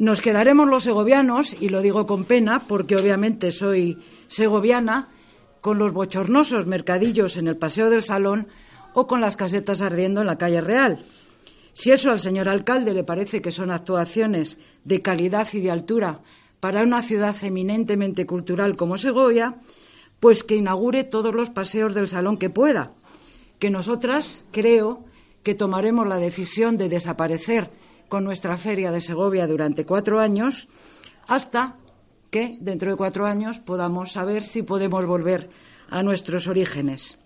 Nos quedaremos los segovianos, y lo digo con pena porque obviamente soy segoviana, con los bochornosos mercadillos en el Paseo del Salón o con las casetas ardiendo en la calle Real. Si eso al señor alcalde le parece que son actuaciones de calidad y de altura para una ciudad eminentemente cultural como Segovia, pues que inaugure todos los paseos del Salón que pueda, que nosotras creo que tomaremos la decisión de desaparecer con nuestra feria de Segovia durante 4 años, hasta que dentro de 4 años podamos saber si podemos volver a nuestros orígenes.